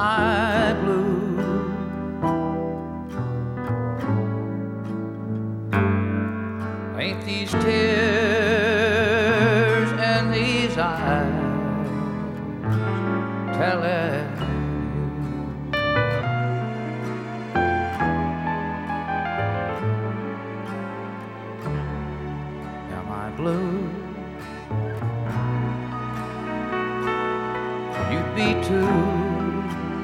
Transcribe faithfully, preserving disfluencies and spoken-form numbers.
I blue. Ain't these tears and these eyes telling you? Am I blue? You'd be too.